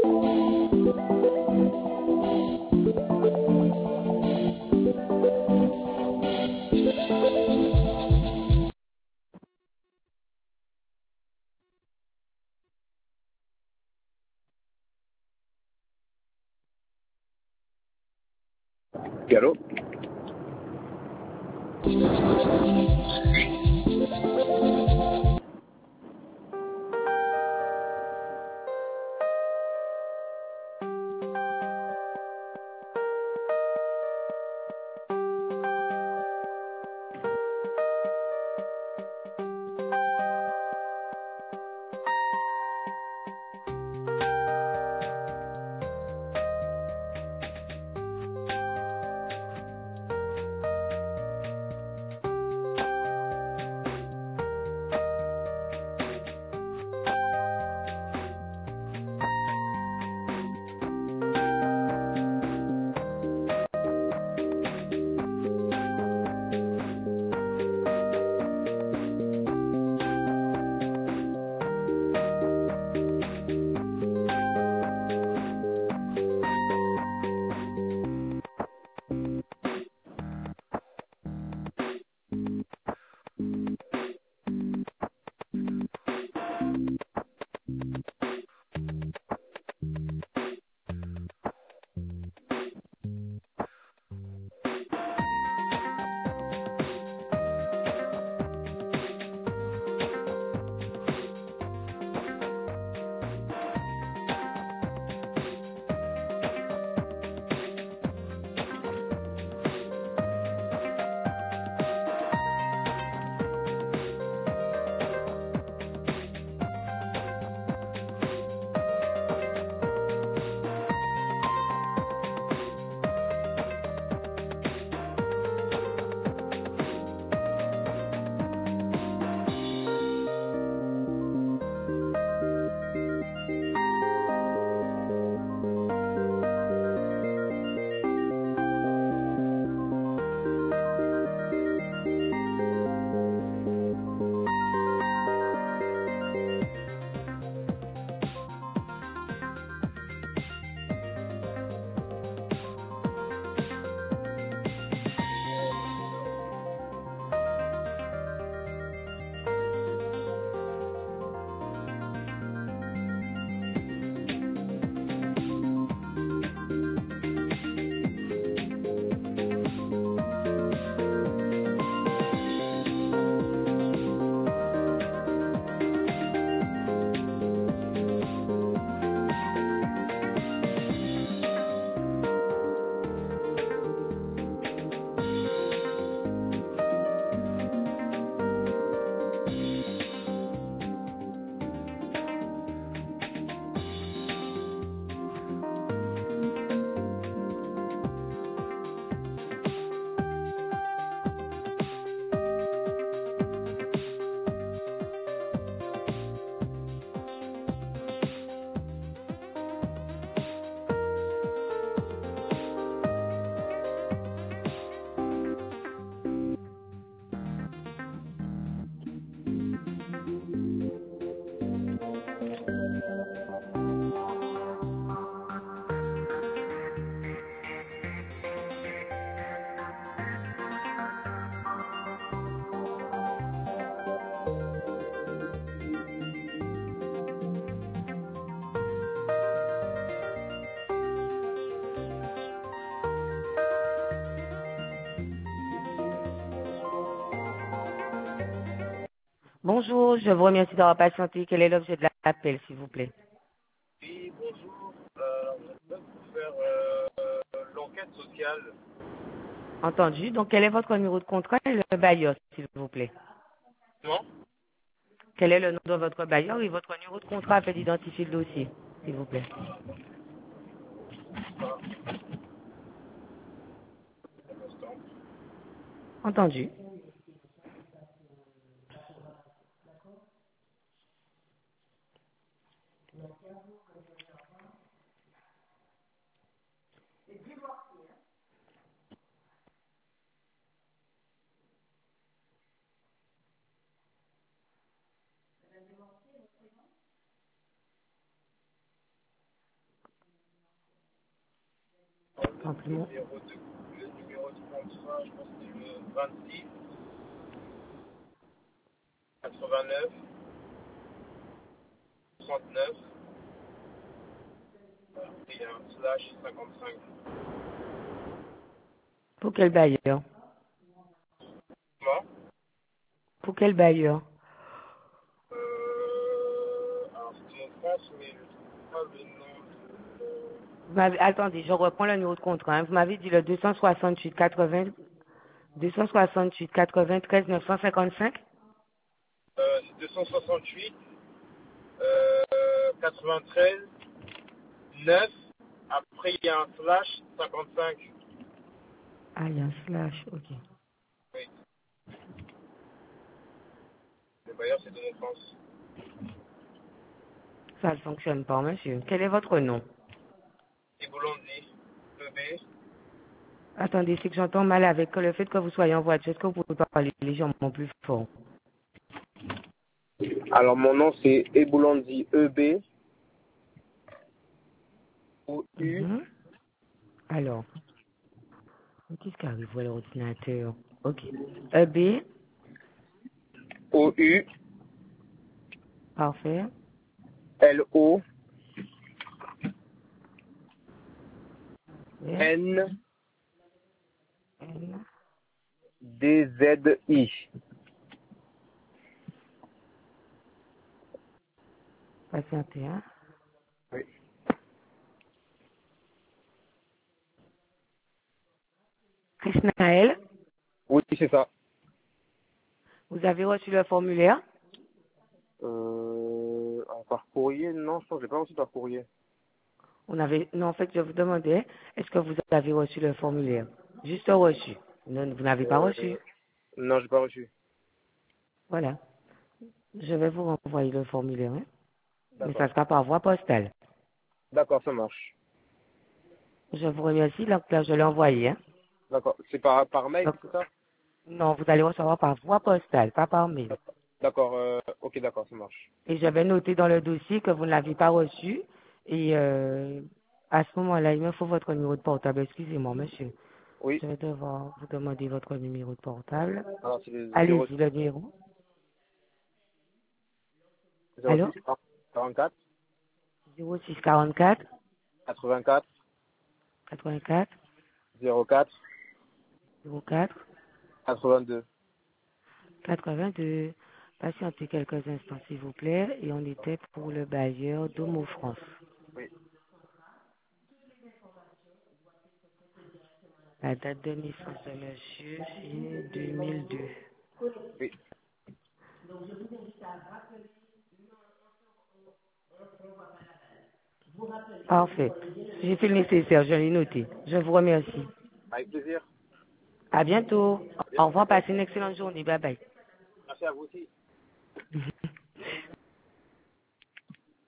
Gallo. Bonjour, je vous remercie d'avoir patienté. Quel est l'objet de l'appel, s'il vous plaît? Oui, bonjour. Je voudrais pour faire l'enquête sociale. Entendu. Donc, quel est votre numéro de contrat et le bailleur, s'il vous plaît? Non. Quel est le nom de votre bailleur et votre numéro de contrat afin d'identifier le dossier, s'il vous plaît? Entendu. Simplement. Le numéro de contrat, je pense que c'est le 26 89 39. Et il y a un slash 55. Pour quel bailleur? Comment? Pour quel bailleur? Alors c'est mon France, mais je ne trouve pas le nom Attendez, je reprends le numéro de contrat. Hein. Vous m'avez dit le 268 93 955. c'est 268 93 9. Après, il y a un slash 55. Ah, il y a un slash, ok. Oui. Le bailleur, c'est de mon France. Ça ne fonctionne pas, monsieur. Quel est votre nom? Et Boulondi, EB. Attendez, c'est que j'entends mal avec le fait que vous soyez en voiture. Est-ce que vous pouvez parler légèrement plus fort? Alors, mon nom, c'est Eboulandi, EB. OU. Alors, qu'est-ce qui arrive à l'ordinateur? Ok. EB, OU. parfait. LO. N, N. DZI. patientez, hein. Oui. Krishnaël, Oui, c'est ça. vous avez reçu le formulaire? Par courrier, non, je pense que j'ai pas reçu par courrier. Non, en fait, je vous demandais, est-ce que vous avez reçu le formulaire? Juste reçu. Non, vous n'avez pas reçu. Non, j'ai pas reçu. Voilà. Je vais vous renvoyer le formulaire, hein. Mais ça D'accord. sera par voie postale. D'accord, ça marche. Je vous remercie, donc là, je l'ai envoyé, hein. D'accord. C'est par mail, Donc, c'est ça? non, vous allez recevoir par voie postale, pas par mail. D'accord, ok, d'accord, ça marche. Et je vais noter dans le dossier que vous ne l'avez pas reçu. Et à ce moment-là, il me faut votre numéro de portable. Excusez-moi, monsieur. Oui. Je vais devoir vous demander votre numéro de portable. Alors, c'est le Allez-y, le numéro. 06 Allô? 44 06 44 84 84 04 04 82. 82. Patientez quelques instants, s'il vous plaît. Et on était pour le bailleur Domo France. Oui. La date de naissance de monsieur, c'est 2002. Oui. Parfait. J'ai fait le nécessaire, je l'ai noté. Je vous remercie. Avec plaisir. À bientôt. À Au bientôt. revoir, passez une excellente journée. Bye bye. Merci à vous aussi.